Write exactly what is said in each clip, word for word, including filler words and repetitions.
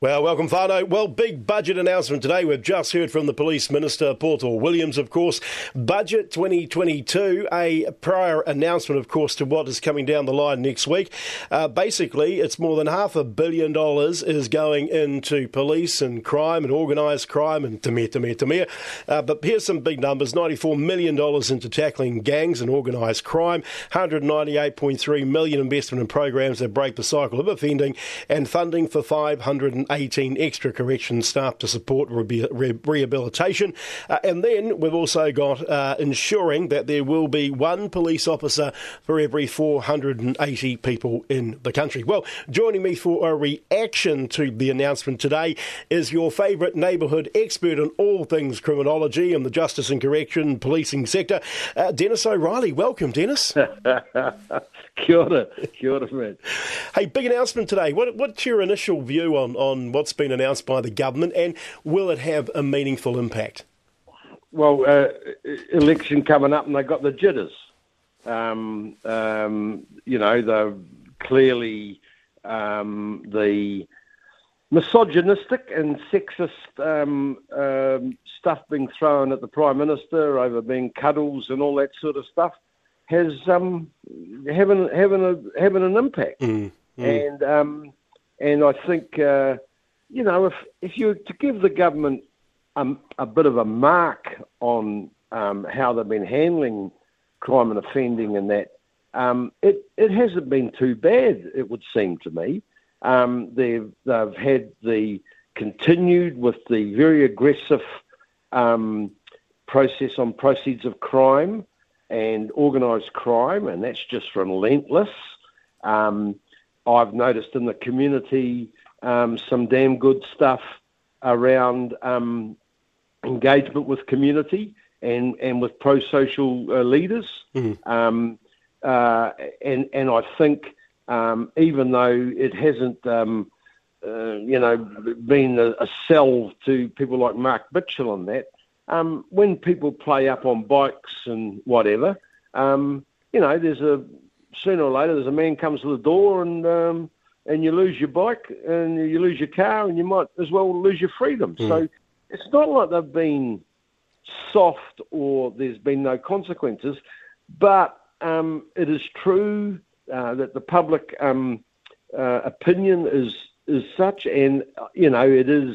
Well, welcome, Fano. Well, big budget announcement today. We've just heard from the Police Minister, Portal Williams, of course. Budget twenty twenty-two, a prior announcement, of course, to what is coming down the line next week. Uh, basically, it's more than half a billion dollars is going into police and crime and organised crime and tamir, tamir, tamir. Uh, but here's some big numbers. ninety-four million dollars into tackling gangs and organised crime, one hundred ninety-eight point three million dollars investment in programs that break the cycle of offending, and funding for five hundred eighteen extra corrections staff to support re- re- rehabilitation. Uh, and then we've also got uh, ensuring that there will be one police officer for every four hundred eighty people in the country. Well, joining me for a reaction to the announcement today is your favourite neighbourhood expert on all things criminology and the justice and correction policing sector, uh, Dennis O'Reilly. Welcome, Dennis. Kia ora, kia ora, man. Hey, big announcement today. What, what's your initial view on, on what's been announced by the government, and will it have a meaningful impact? Well, uh, election coming up and they got the jitters. Um, um, you know, they're clearly um, the misogynistic and sexist um, um, stuff being thrown at the Prime Minister over being cuddles and all that sort of stuff has um, having having a having an impact, mm, mm. and um, and I think uh, you know if if you were to give the government um, a bit of a mark on um, how they've been handling crime and offending and that, um, it it hasn't been too bad. It would seem to me. Um, they've they've had the continued with the very aggressive um, process on proceeds of crime and organised crime, and that's just relentless. Um, I've noticed in the community um, some damn good stuff around um, engagement with community and, and with pro-social uh, leaders. Mm-hmm. Um, uh, and, and I think um, even though it hasn't, um, uh, you know, been a, a sell to people like Mark Mitchell and that, Um, when people play up on bikes and whatever, um, you know, there's a sooner or later there's a man comes to the door and um, and you lose your bike and you lose your car and you might as well lose your freedom. Mm. So it's not like they've been soft or there's been no consequences, but um, it is true uh, that the public um, uh, opinion is is such, and you know it is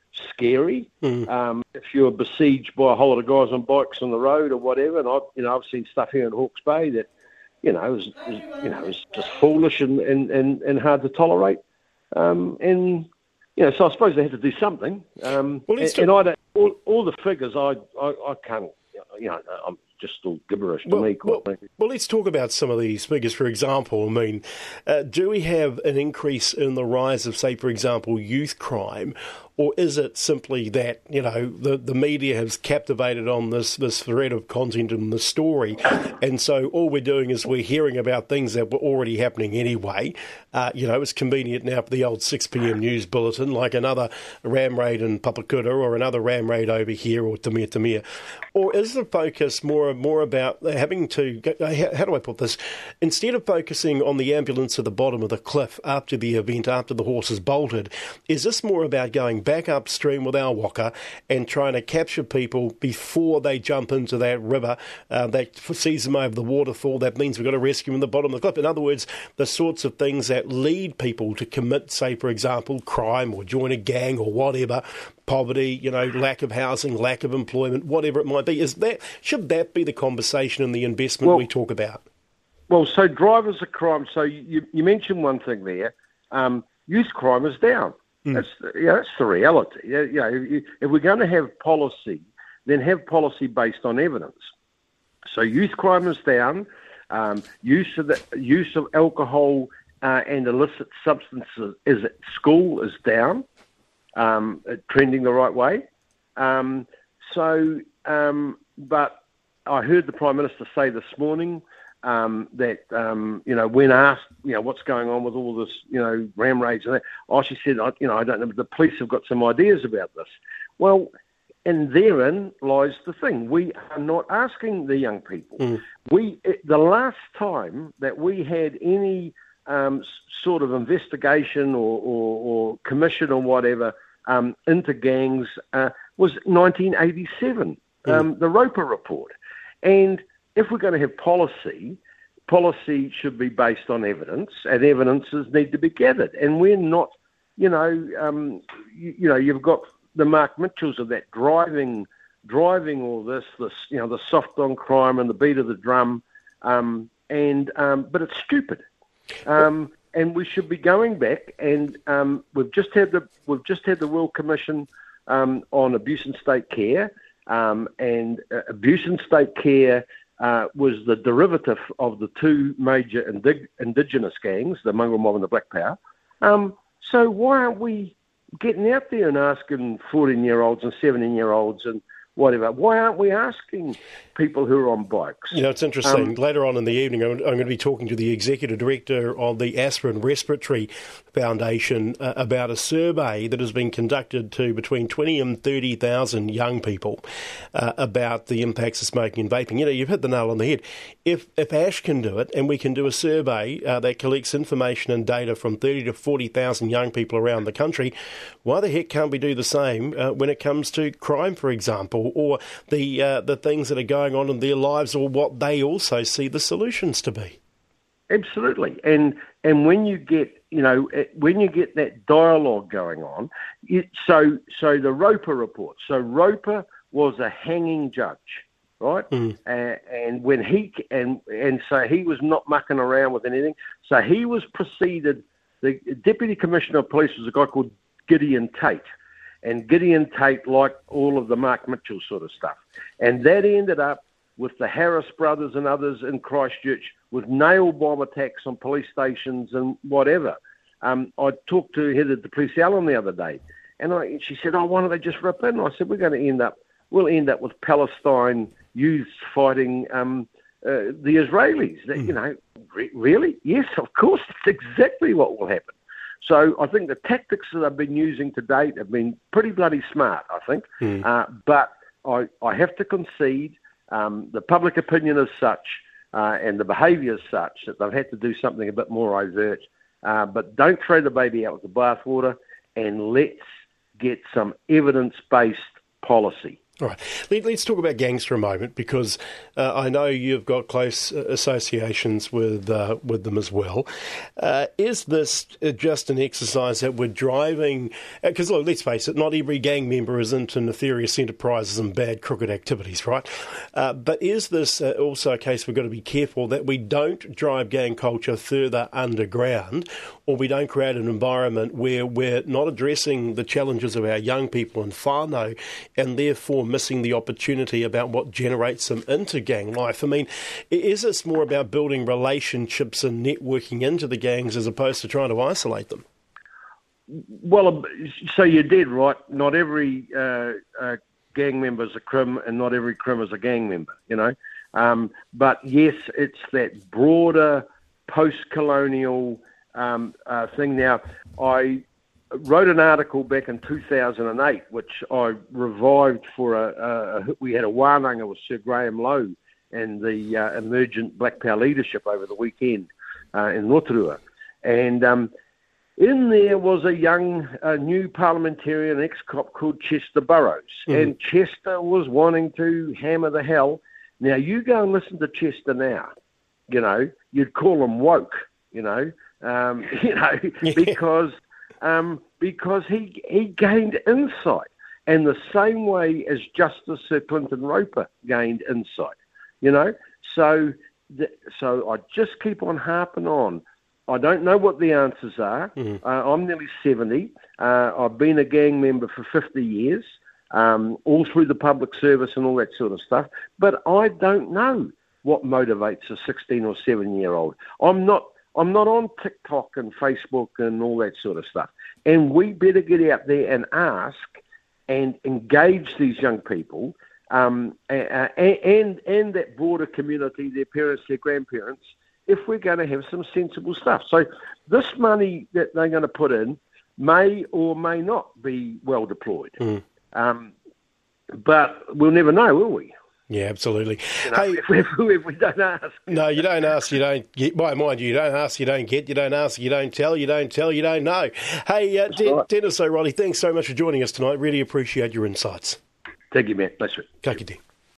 scary. Mm. Um, if you're besieged by a whole lot of guys on bikes on the road or whatever, and I, you know, I've seen stuff here in Hawke's Bay that, you know, is, is you know, is just foolish and, and, and, and hard to tolerate. Um, and you know, so I suppose they have to do something. Um, well, and, and I don't, all, all the figures, I, I, I can't, you know, I'm just all gibberish to well, me. Well, well, let's talk about some of these figures. For example, I mean, uh, do we have an increase in the rise of, say, for example, youth crime? Or is it simply that, you know, the, the media has captivated on this, this thread of content in the story, and so all we're doing is we're hearing about things that were already happening anyway. Uh, you know, it's convenient now for the old six p.m. news bulletin, like another ram raid in Papakura or another ram raid over here or Tamir Tamir. Or is the focus more, more about having to, how do I put this, instead of focusing on the ambulance at the bottom of the cliff after the event, after the horse has bolted, is this more about going back upstream with our waka and trying to capture people before they jump into that river uh, that sees them over the waterfall? That means we've got to rescue them at the bottom of the cliff. In other words, the sorts of things that lead people to commit, say, for example, crime or join a gang or whatever, poverty, you know, lack of housing, lack of employment, whatever it might be. Is that, should that be the conversation and the investment well, we talk about? Well, so drivers of crime, so you, you mentioned one thing there, um, youth crime is down. Mm. That's, yeah, that's the reality. Yeah, yeah, if, if we're going to have policy, then have policy based on evidence. So youth crime is down. Um, use of the, use of alcohol uh, and illicit substances is at school is down, um, trending the right way. Um, so, um, but I heard the Prime Minister say this morning Um, that, um, you know, when asked, you know, what's going on with all this, you know, ram raids and that, oh, she said, I, you know, I don't know, but the police have got some ideas about this. Well, and therein lies the thing. We are not asking the young people. Mm. We, the last time that we had any um, sort of investigation or, or, or commission or whatever um, into gangs uh, was nineteen eighty-seven, mm. um, the Roper Report. And if we're going to have policy, policy should be based on evidence, and evidences need to be gathered. And we're not, you know, um, you, you know, you've got the Mark Mitchells of that driving, driving all this, this, you know, the soft on crime and the beat of the drum, um, and um, but it's stupid. Um, and we should be going back, and um, we've just had the we've just had the Royal Commission um, on Abuse and State Care, um, and uh, abuse and state care uh, was the derivative of the two major indig- indigenous gangs, the Mongrel Mob and the Black Power. Um, so why aren't we getting out there and asking fourteen-year-olds and seventeen-year-olds and whatever? Why aren't we asking people who are on bikes? You know, it's interesting. Um, Later on in the evening, I'm, I'm going to be talking to the Executive Director of the Aspirin Respiratory Foundation uh, about a survey that has been conducted to between twenty and thirty thousand young people uh, about the impacts of smoking and vaping. You know, you've hit the nail on the head. If if Ash can do it, and we can do a survey uh, that collects information and data from thirty to forty thousand young people around the country, why the heck can't we do the same uh, when it comes to crime, for example, or the uh, the things that are going on in their lives, or what they also see the solutions to be? Absolutely. And and when you get, you know, when you get that dialogue going on, it, so so the Roper Report. So Roper was a hanging judge, right? Mm. Uh, and when he and and so he was not mucking around with anything. So he was preceded. The Deputy Commissioner of Police was a guy called Gideon Tate. And Gideon Tate liked all of the Mark Mitchell sort of stuff. And that ended up with the Harris brothers and others in Christchurch with nail bomb attacks on police stations and whatever. Um, I talked to Heather de Police Allen the other day, and I, she said, oh, why don't they just rip in? I said, we're going to end up, we'll end up with Palestine youths fighting um, uh, the Israelis. That, you know, re- really? Yes, of course, that's exactly what will happen. So I think the tactics that I've been using to date have been pretty bloody smart, I think. Mm. Uh, but I, I have to concede um, the public opinion is such uh, and the behaviour is such that they've had to do something a bit more overt. Uh, but don't throw the baby out with the bathwater, and let's get some evidence-based policy. All right. Let, let's talk about gangs for a moment, because uh, I know you've got close associations with uh, with them as well. Uh, is this just an exercise that we're driving? Because, look, let's face it, not every gang member is into nefarious enterprises and bad crooked activities, right? Uh, but is this uh, also a case we've got to be careful that we don't drive gang culture further underground, or we don't create an environment where we're not addressing the challenges of our young people in whānau, and therefore missing the opportunity about what generates them into gang life? I mean, is this more about building relationships and networking into the gangs as opposed to trying to isolate them? Well, so you did, right? Not every uh, uh, gang member is a crim, and not every crim is a gang member, you know? Um, but yes, it's that broader post-colonial um, uh, thing. Now, I wrote an article back in two thousand eight, which I revived for a, a, a we had a wānanga with Sir Graham Lowe and the uh, emergent Black Power leadership over the weekend uh, in Rotorua. And um, in there was a young, uh, new parliamentarian ex-cop called Chester Burrows. Mm-hmm. And Chester was wanting to hammer the hell. Now, you go and listen to Chester now, you know, you'd call him woke, you know, um, you know, yeah. because... Um, because he he gained insight, and the same way as Justice Sir Clinton Roper gained insight, you know. So, the, so I just keep on harping on. I don't know what the answers are. Mm-hmm. Uh, I'm nearly seventy. Uh, I've been a gang member for fifty years, um, all through the public service and all that sort of stuff. But I don't know what motivates a sixteen or seventeen year old. I'm not. I'm not on TikTok and Facebook and all that sort of stuff. And we better get out there and ask and engage these young people um, and, and and that broader community, their parents, their grandparents, if we're going to have some sensible stuff. So this money that they're going to put in may or may not be well deployed. Mm. Um, but we'll never know, will we? Yeah, absolutely. You know, Hey, if, we, if, we, if we don't ask. no, you don't ask, you don't get. By mind you, you don't ask, you don't get. You don't ask, you don't tell. You don't tell, you don't know. Hey, uh, De- right. Dennis O'Reilly, thanks so much for joining us tonight. Really appreciate your insights. Thank you, man. Nice one. Ka kite.